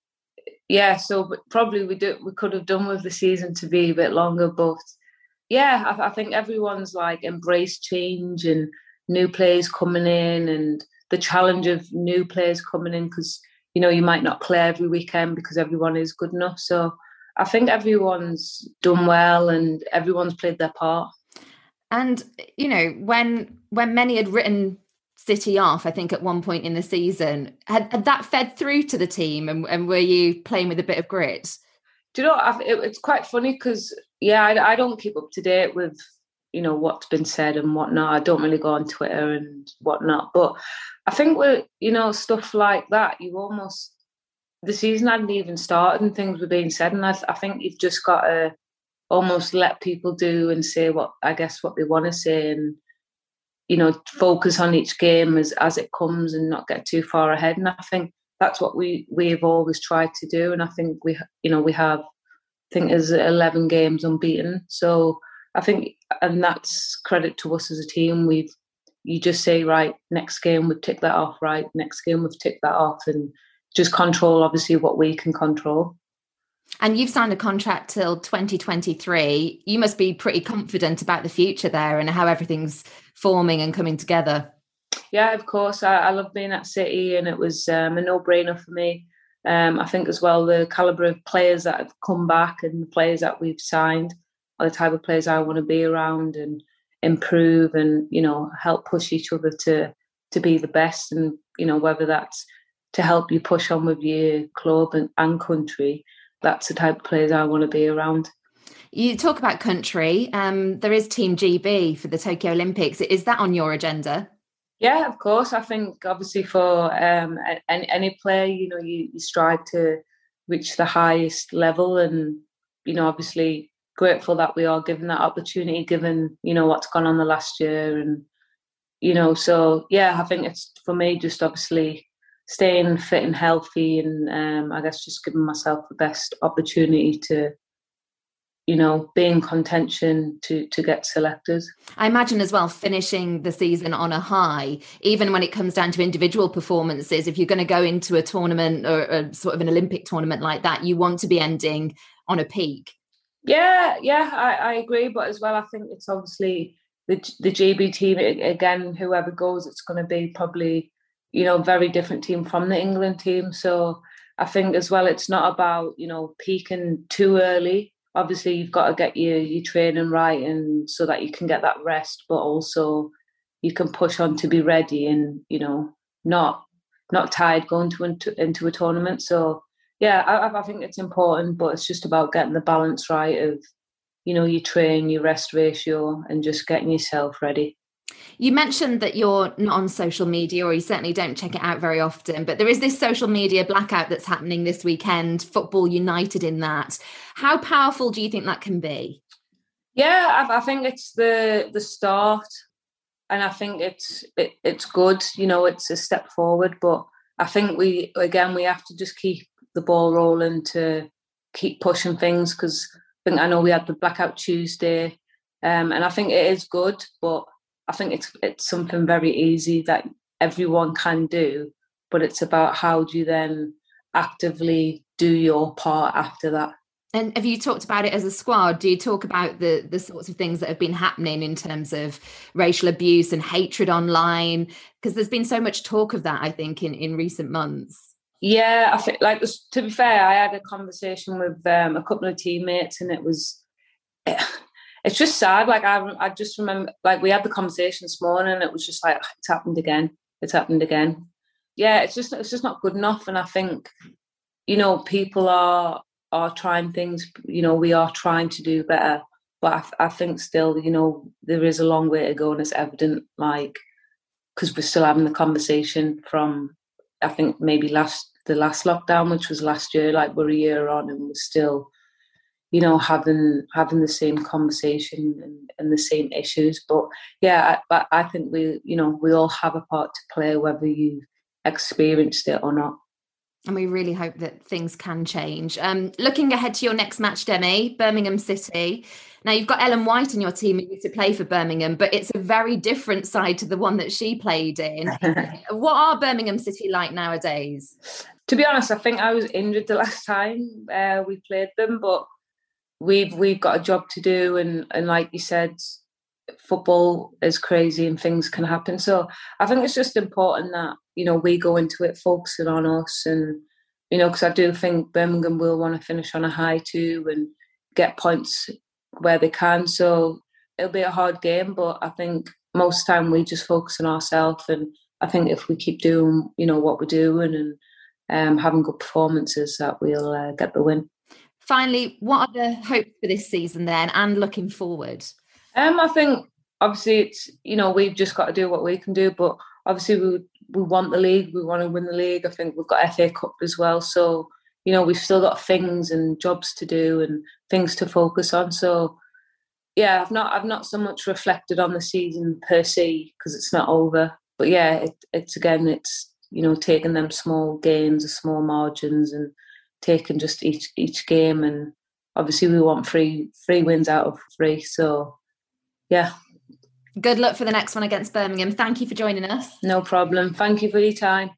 yeah, so probably we do we could have done with the season to be a bit longer, but yeah, I, I think everyone's like embraced change and new players coming in and the challenge of new players coming in because, you you know, you might not play every weekend because everyone is good enough. So I think everyone's done well and everyone's played their part. And, you know, when when many had written City off, I think at one point in the season, had, had that fed through to the team, and, and were you playing with a bit of grit? Do you know, I've, it, it's quite funny because, yeah, I, I don't keep up to date with, you know, what's been said and whatnot. I don't really go on Twitter and whatnot. But I think with, you know, stuff like that, you almost, the season hadn't even started and things were being said. And I, I think you've just got to almost let people do and say what, I guess, what they want to say, and, you know, focus on each game as, as it comes and not get too far ahead. And I think that's what we, we've always tried to do. And I think we, you know, we have, I think there's eleven games unbeaten. So I think, and that's credit to us as a team. We've, you just say, right, next game we've ticked that off, right, next game we've ticked that off, and just control, obviously, what we can control. And you've signed a contract till twenty twenty-three. You must be pretty confident about the future there and how everything's forming and coming together. Yeah, of course. I, I love being at City, and it was um, a no-brainer for me. Um, I think as well the calibre of players that have come back and the players that we've signed are the type of players I want to be around and improve and, you know, help push each other to to be the best. And, you know, whether that's to help you push on with your club and, and country, that's the type of players I want to be around. You talk about country. Um, there is Team G B for the Tokyo Olympics. Is that on your agenda? Yeah, of course. I think obviously for um, any, any player, you know, you, you strive to reach the highest level, and, you know, obviously grateful that we are given that opportunity, given, you know, what's gone on the last year. And, you know, so, yeah, I think it's, for me, just obviously staying fit and healthy, and um, I guess just giving myself the best opportunity to, you know, be in contention to to get selected. I imagine as well, finishing the season on a high, even when it comes down to individual performances, if you're going to go into a tournament or a sort of an Olympic tournament like that, you want to be ending on a peak. Yeah, yeah, I, I agree. But as well, I think it's obviously the the G B team, again, whoever goes, it's going to be probably, you know, very different team from the England team. So I think as well, it's not about, you know, peaking too early. Obviously, you've got to get your, your training right, and so that you can get that rest, but also you can push on to be ready and, you know, not not tired going to into, into a tournament. So, yeah, I, I think it's important, but it's just about getting the balance right of, you know, your train, your rest ratio, and just getting yourself ready. You mentioned that you're not on social media, or you certainly don't check it out very often, but there is this social media blackout that's happening this weekend, Football United in that. How powerful do you think that can be? Yeah, I, I think it's the the start, and I think it's it, it's good. You know, it's a step forward, but I think we, again, we have to just keep the ball rolling to keep pushing things, because I think, I know we had the Blackout Tuesday, um, and I think it is good, but I think it's it's something very easy that everyone can do, but it's about how do you then actively do your part after that. And have you talked about it as a squad? Do you talk about the the sorts of things that have been happening in terms of racial abuse and hatred online? Because there's been so much talk of that, I think, in, in recent months. Yeah, I think, like, to be fair, I had a conversation with um, a couple of teammates, and it was... It, It's just sad. Like, I, I just remember, like, we had the conversation this morning, and it was just like, it's happened again. It's happened again. Yeah, it's just, it's just not good enough. And I think, you know, people are are trying things. You know, we are trying to do better, but I, I think still, you know, there is a long way to go, and it's evident. Like, because we're still having the conversation from, I think maybe last the last lockdown, which was last year. Like, we're a year on, and we're still, you know, having having the same conversation and, and the same issues. But yeah, I, I think we, you know, we all have a part to play, whether you've experienced it or not. And we really hope that things can change. Um, looking ahead to your next match, Demi, Birmingham City. Now, you've got Ellen White in your team who used to play for Birmingham, but it's a very different side to the one that she played in. What are Birmingham City like nowadays? To be honest, I think I was injured the last time uh, we played them, but We've we've got a job to do, and, and like you said, football is crazy and things can happen. So I think it's just important that, you know, we go into it focusing on us and, you know, because I do think Birmingham will want to finish on a high too and get points where they can. So it'll be a hard game, but I think most time we just focus on ourselves. And I think if we keep doing, you know, what we're doing and um, having good performances, that we'll uh, get the win. Finally, what are the hopes for this season then, and looking forward? Um, I think obviously it's, you know, we've just got to do what we can do, but obviously we we want the league, we want to win the league. I think we've got F A Cup as well, so you know we've still got things and jobs to do and things to focus on. So yeah, I've not I've not so much reflected on the season per se because it's not over. But yeah, it, it's again it's you know taking them small gains, the small margins, and taking just each each game. And obviously we want three three wins out of three. So yeah. Good luck for the next one against Birmingham. Thank you for joining us. No problem. Thank you for your time.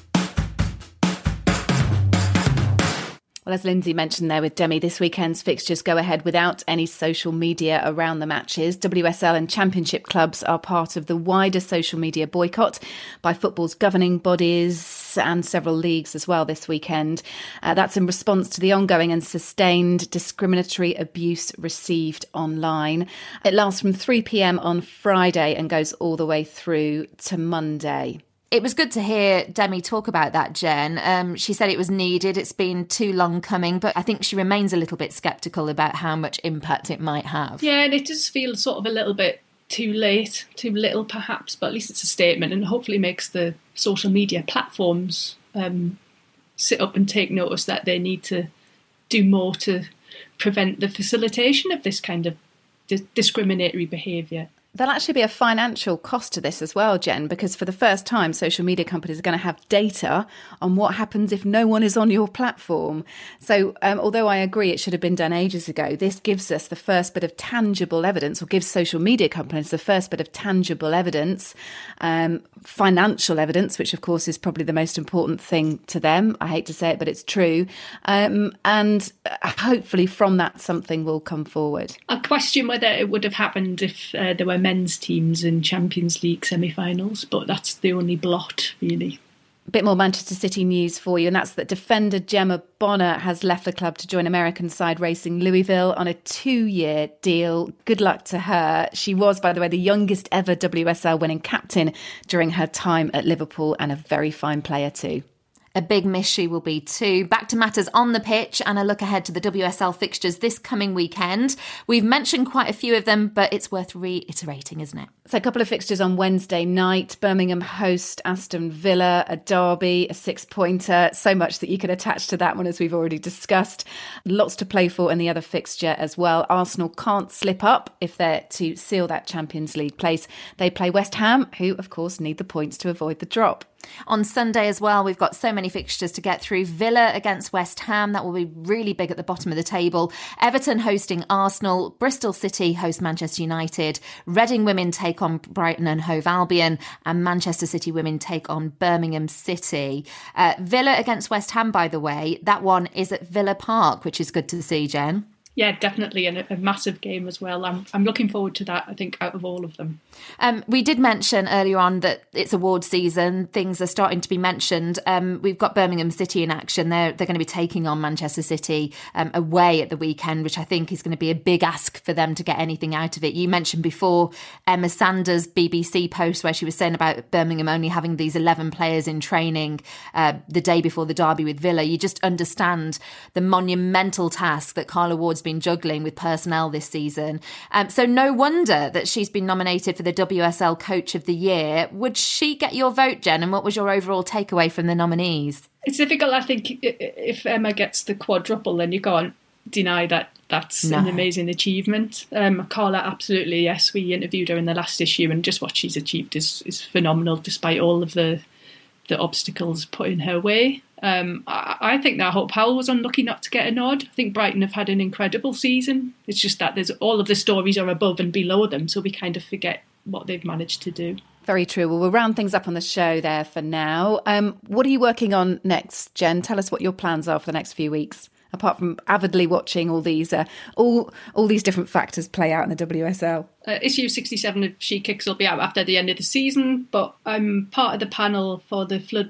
Well, as Lindsay mentioned there with Demi, this weekend's fixtures go ahead without any social media around the matches. W S L and Championship clubs are part of the wider social media boycott by football's governing bodies and several leagues as well this weekend. Uh, that's in response to the ongoing and sustained discriminatory abuse received online. It lasts from three p.m. on Friday and goes all the way through to Monday. It was good to hear Demi talk about that, Jen. Um, she said it was needed. It's been too long coming, but I think she remains a little bit sceptical about how much impact it might have. Yeah, and it does feel sort of a little bit too late, too little perhaps, but at least it's a statement and hopefully makes the social media platforms um, sit up and take notice that they need to do more to prevent the facilitation of this kind of di- discriminatory behaviour. There'll actually be a financial cost to this as well, Jen, because for the first time, social media companies are going to have data on what happens if no one is on your platform. So um, although I agree it should have been done ages ago, this gives us the first bit of tangible evidence, or gives social media companies the first bit of tangible evidence, um, financial evidence, which of course is probably the most important thing to them. I hate to say it, but it's true. Um, and hopefully from that, something will come forward. I question whether it would have happened if uh, there were men's teams in Champions League semi-finals, but that's the only blot, really. A bit more Manchester City news for you, and that's that defender Gemma Bonner has left the club to join American side Racing Louisville on a two-year deal. Good luck to her. She was, by the way, the youngest ever W S L winning captain during her time at Liverpool, and a very fine player too. A big miss she will be too. Back to matters on the pitch and a look ahead to the W S L fixtures this coming weekend. We've mentioned quite a few of them, but it's worth reiterating, isn't it? So a couple of fixtures on Wednesday night. Birmingham host Aston Villa, a derby, a six-pointer. So much that you can attach to that one, as we've already discussed. Lots to play for in the other fixture as well. Arsenal can't slip up if they're to seal that Champions League place. They play West Ham, who, of course, need the points to avoid the drop. On Sunday as well, we've got so many fixtures to get through. Villa against West Ham, that will be really big at the bottom of the table. Everton hosting Arsenal. Bristol City host Manchester United. Reading women take on Brighton and Hove Albion. And Manchester City women take on Birmingham City. Uh, Villa against West Ham, by the way, that one is at Villa Park, which is good to see, Jen. Yeah, definitely, and a, a massive game as well. I'm I'm looking forward to that, I think, out of all of them. Um, we did mention earlier on that it's award season. Things are starting to be mentioned. Um, we've got Birmingham City in action. They're, they're going to be taking on Manchester City um, away at the weekend, which I think is going to be a big ask for them to get anything out of it. You mentioned before Emma Sanders' B B C post where she was saying about Birmingham only having these eleven players in training uh, the day before the derby with Villa. You just understand the monumental task that Carla Ward's been juggling with personnel this season. Um, so no wonder that she's been nominated for the W S L Coach of the Year. Would she get your vote, Jen? And what was your overall takeaway from the nominees? It's difficult, I think, if Emma gets the quadruple, then you can't deny that that's no. an amazing achievement. Um, Carla, absolutely, yes. We interviewed her in the last issue, and just what she's achieved is, is phenomenal, despite all of the the obstacles put in her way. Um, I, I think that Hope Powell was unlucky not to get a nod. I think Brighton have had an incredible season. It's just that there's all of the stories are above and below them, so we kind of forget what they've managed to do. Very true. Well, we'll round things up on the show there for now. Um, what are you working on next, Jen? Tell us what your plans are for the next few weeks, apart from avidly watching all these uh, all all these different factors play out in the W S L. Uh, issue sixty-seven of She Kicks will be out after the end of the season, but I'm part of the panel for the flood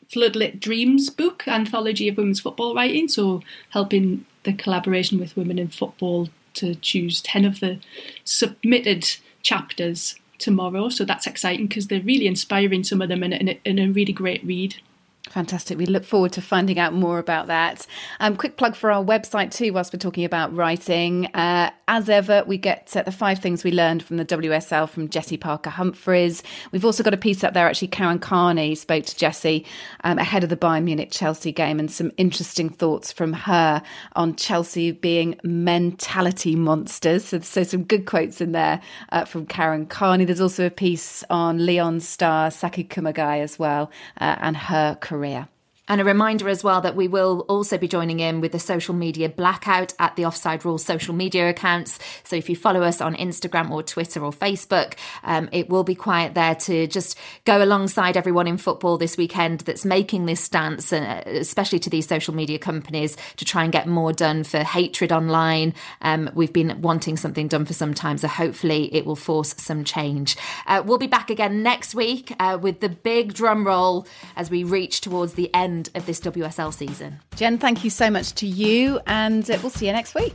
Floodlit Dreams book, anthology of women's football writing, so helping the collaboration with women in football to choose ten of the submitted chapters tomorrow. So that's exciting because they're really inspiring, some of them, and, and, and a really great read. Fantastic. We look forward to finding out more about that. Um, quick plug for our website too, whilst we're talking about writing. Uh, as ever, we get uh, the five things we learned from the W S L from Jessie Parker-Humphreys. We've also got a piece up there, actually. Karen Carney spoke to Jessie um, ahead of the Bayern Munich-Chelsea game, and some interesting thoughts from her on Chelsea being mentality monsters. So, so some good quotes in there uh, from Karen Carney. There's also a piece on Lyon star Saki Kumagai as well, uh, and her career. And a reminder as well that we will also be joining in with the social media blackout at the Offside Rules social media accounts. So if you follow us on Instagram or Twitter or Facebook, um, it will be quiet there to just go alongside everyone in football this weekend that's making this stance, uh, especially to these social media companies, to try and get more done for hatred online. Um, we've been wanting something done for some time, so hopefully it will force some change. Uh, we'll be back again next week uh, with the big drum roll as we reach towards the end of this W S L season. Jen, thank you so much to you, and uh, we'll see you next week.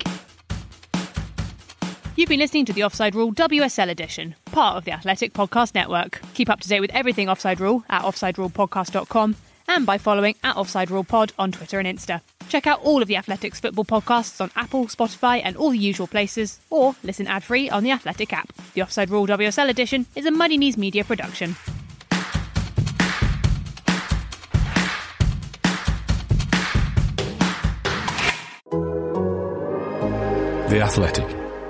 You've been listening to the Offside Rule W S L edition, part of the Athletic Podcast Network. Keep up to date with everything Offside Rule at offside rule podcast dot com and by following at Offside Rule Pod on Twitter and Insta. Check out all of the Athletics football podcasts on Apple, Spotify and all the usual places, or listen ad-free on the Athletic app. The Offside Rule W S L edition is a Muddy Knees Media production. The Athletic.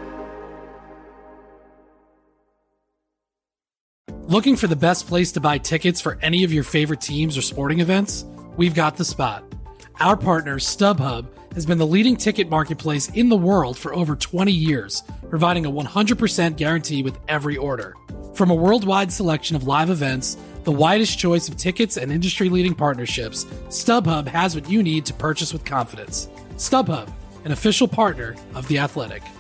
Looking for the best place to buy tickets for any of your favorite teams or sporting events? We've got the spot. Our partner, StubHub, has been the leading ticket marketplace in the world for over twenty years, providing a one hundred percent guarantee with every order. From a worldwide selection of live events, the widest choice of tickets and industry-leading partnerships, StubHub has what you need to purchase with confidence. StubHub, an official partner of The Athletic.